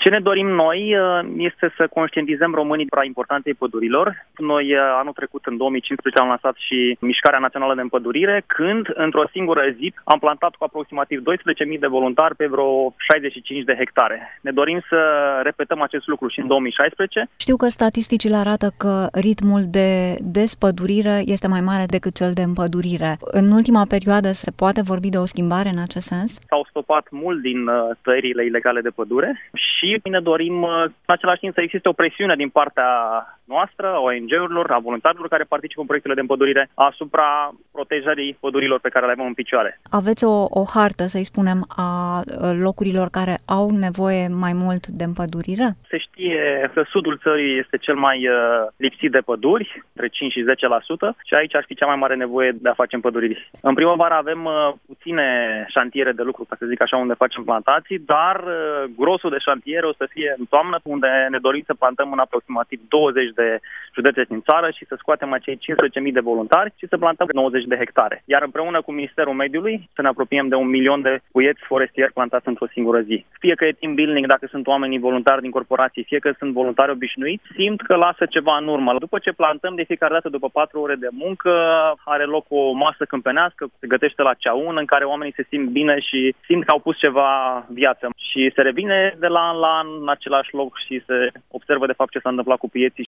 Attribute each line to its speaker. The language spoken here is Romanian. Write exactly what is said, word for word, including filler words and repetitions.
Speaker 1: Ce ne dorim noi este să conștientizăm românii asupra importanței pădurilor. Noi anul trecut, în două mii cincisprezece, am lansat și Mișcarea Națională de Împădurire, când, într-o singură zi, am plantat cu aproximativ doisprezece mii de voluntari pe vreo șaizeci și cinci de hectare. Ne dorim să repetăm acest lucru și în două mii șaisprezece.
Speaker 2: Știu că statisticile arată că ritmul de despădurire este mai mare decât cel de împădurire. În ultima perioadă se poate vorbi de o schimbare în acest sens?
Speaker 1: S-au stopat mult din tăierile ilegale de pădure și ne dorim în același timp să existe o presiune din partea noastră, a O N G-urilor, a voluntarilor care participă în proiectele de împădurire asupra protejării pădurilor pe care le avem în picioare.
Speaker 2: Aveți o, o hartă, să-i spunem, a locurilor care au nevoie mai mult de împădurire?
Speaker 1: Se știe că sudul țării este cel mai uh, lipsit de păduri, între cinci și zece la sută, și aici ar fi cea mai mare nevoie de a face împăduriri. În primăvară avem uh, puține șantiere de lucru, ca să zic așa, unde facem plantații, dar uh, grosul de șantiere o să fie în toamnă, unde ne dorim să plantăm în aproximativ douăzeci de județe din țară și să scoatem acei cincisprezece mii de voluntari și să plantăm nouăzeci de hectare. Iar împreună cu Ministerul Mediului să ne apropiem de un milion de puieți forestieri plantați într-o singură zi. Fie că e team building, dacă sunt oamenii voluntari din corporații, fie că sunt voluntari obișnuiți, simt că lasă ceva în urmă. După ce plantăm, de fiecare dată, după patru ore de muncă, are loc o masă câmpenească, se gătește la ceaun, în care oamenii se simt bine și simt că au pus ceva viață. Și se revine de la an la an în același loc și se observă de fapt ce s-a întâmplat cu puieții.